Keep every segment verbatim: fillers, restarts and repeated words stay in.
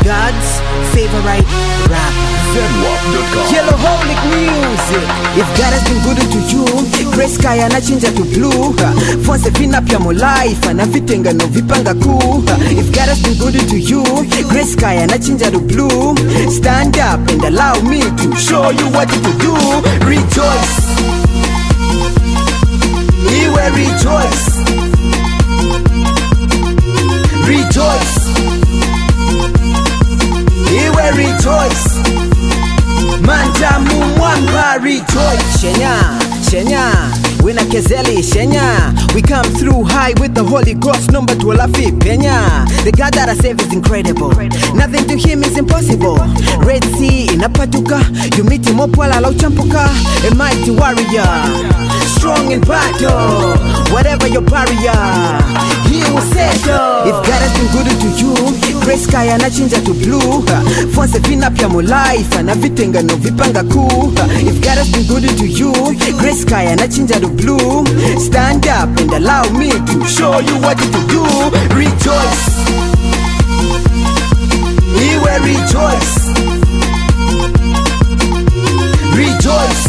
God's favorite rapper. Zedwap dot com. Yellowholic music. If God has been good to you, Grey Sky anachinja to blue. Fonse vina pya mo life, anavitenga no vipanga kuu. If God has been good to you, Grey Sky anachinja to blue. Stand up and allow me to show you what to do. Rejoice. Iwe rejoice. Rejoice. Iwe rejoice. Manja mumwamba rejoice. Shenya, Shenya, Wina Kezeli, Shenya. We come through high with the Holy Ghost. Number to Olafi, Penya. The God that I save is incredible. Nothing to him is impossible. Red Sea in Apatuka. You meet him up while I champuka. A mighty warrior, strong in battle. Whatever your barrier, he will settle. If God has been good to you, Grey Sky anachinja to blue. Fonse vina pya mo life, anavitenga no vipanga kuu. If God has been good to you, Grey Sky anachinja to blue. Stand up and allow me to show you what to do. Rejoice. Iwe rejoice. Rejoice.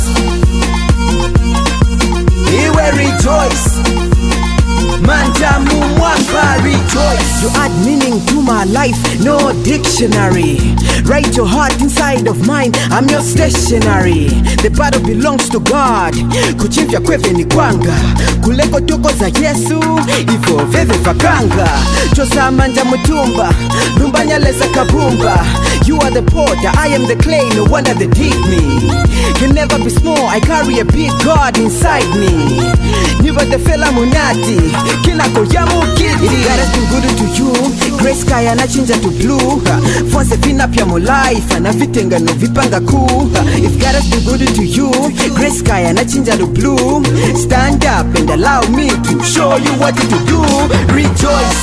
Iwe rejoice. Manja mumwamba rejoice. You add meaning to my life, no dictionary. Write your heart inside of mine, I'm your stationary. The battle belongs to God. Kuchimfya kwefe ni kwanga. Kuleko toko za Yesu, ivo veve fakanga. Chosa manja mutumba, lumbanya leza kabumba. You are the potter, I am the clay, no wonder they dig me. You'll never be small, I carry a big God inside me. Niba the fella munati, kinako yamu kiti. If God has been good to you, Grey Sky anachinja to blue. Fonse vina pya mo life, anavitenga no vipanga kuu. If God has been good to you, Grey Sky anachinja to blue. Stand up and allow me to show you what to do. Rejoice.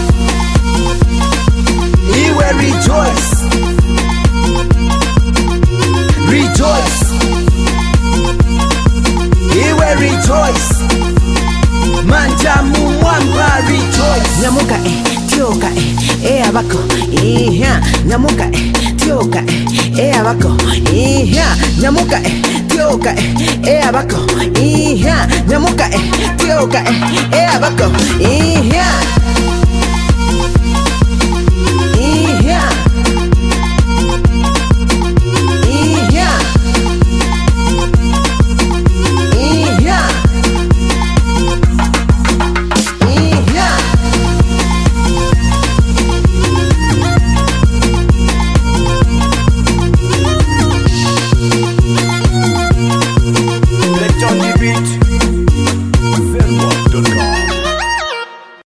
Iwe rejoice. Rejoice. Iwe rejoice. Manja mumwamba rejoice. Nyamuka eh, tioka eh, eh abako, eh ya. Nyamuka eh, tioka eh, eh abako, eh ya. Nyamuka eh, tioka eh, eh abako, eh ya. Nyamuka eh, tioka eh, eh abako, eh ya.